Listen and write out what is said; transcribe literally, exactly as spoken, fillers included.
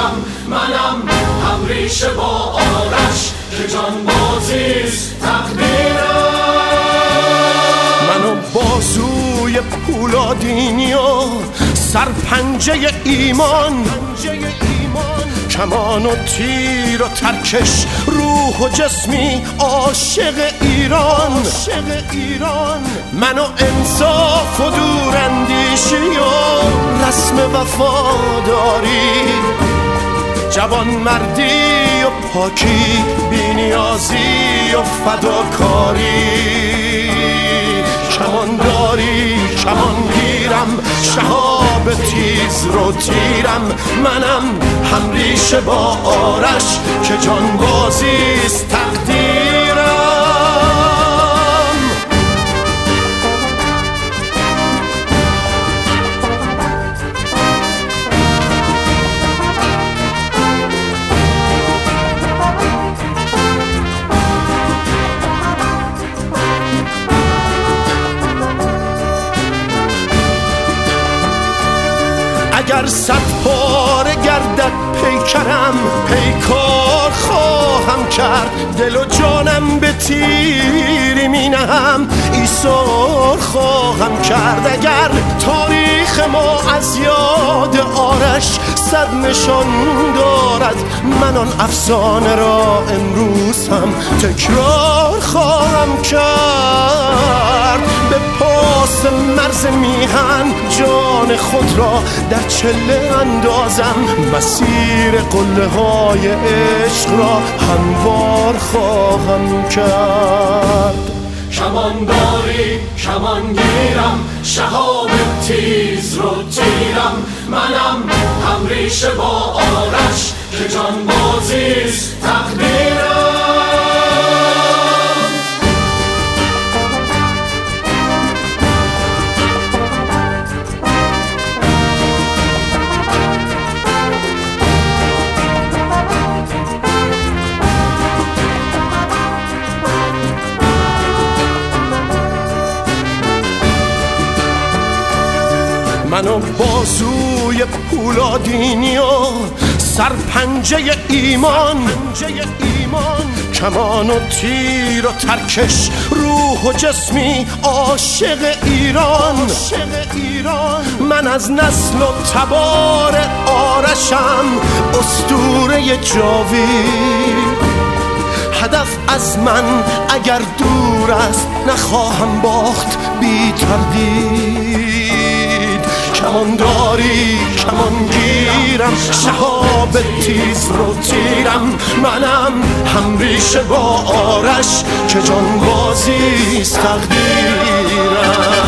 گیرم، منم همریشه با آرش که جانبازیست تقدیرم. منو بازوی پولادینی و سرپنجه ایمان، کمان و تیر و ترکش، روح و جسمی عاشق ایران. منو انصاف و دوراندیشی و رسم وفاداری، جوان مردی و پاکی، بی‌نیازی و فداکاری. کمانداری کمانگیرم، شهاب تیز رو تیرم، منم همریشه با آرش که جانبازیست تقدیرم. اگر صد پاره گردد پیکرم، پیکار خواهم کرد، دل و جانم به تیری می نهم، ایثار خواهم کرد. اگر تاریخ ما از یاد آرش صد نشان دارد، من آن افسانه را امروز هم تکرار خواهم کرد. به پاس مرز میهن جان خود را در چله اندازم، مسیر قله های عشق را هموار خواهم کرد. کمانداری کمانگیرم، شهاب تیز رو تیرم، منم همریشه با آرش که جانبازیست تقدیرم. منو بازوی پولادینی و سرپنجه ایمان، کمان و تیر و ترکش، روح و جسمی عاشق ایران. من از نسل و تبار آرشم، اسطوره جاوید. هدف از من اگر دور است، نخواهم باخت بی تردید. کمانداری کمانگیرم، شهاب تیز رو تیرم، منم همریشه با آرش که جانبازیست تقدیرم.